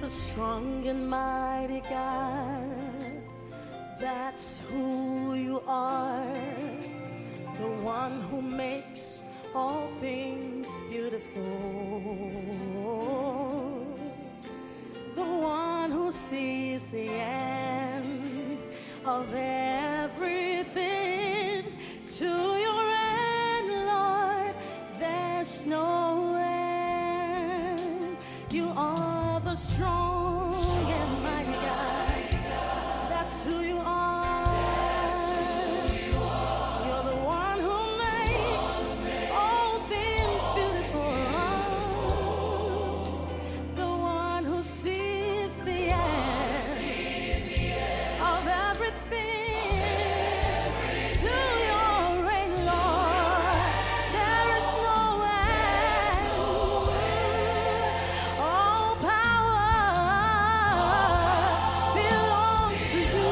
the strong and mighty God. That's who you are, the one who makes all things beautiful, the one who sees the end of everything. To your end, Lord, there's no end. You are the strong and mighty God. That's who you are. You're the one who makes all things beautiful, the one who sees the end of everything. To your reign, Lord, there is no end. All power belongs to you.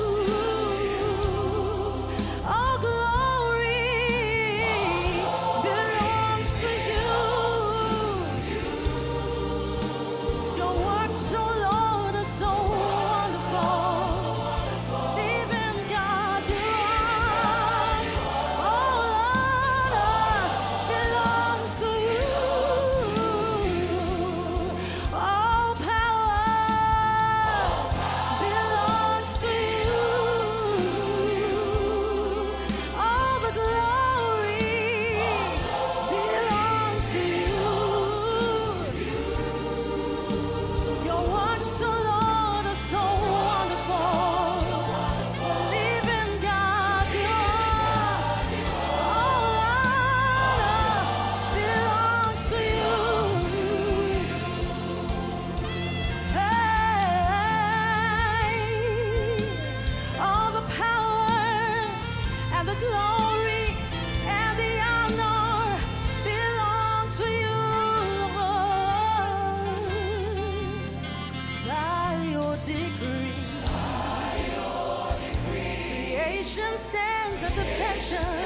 All glory belongs to you. Your works, oh Lord, are so wonderful. Living God, you are. All honor belongs to you. All power belongs to you. All the glory belongs to you. Your works, oh Lord, are so wonderful. Living God, you are. All honor belongs to you. Hey, all the power and the glory and the honor belong to you, Lord. By your decree, creation stands at attention.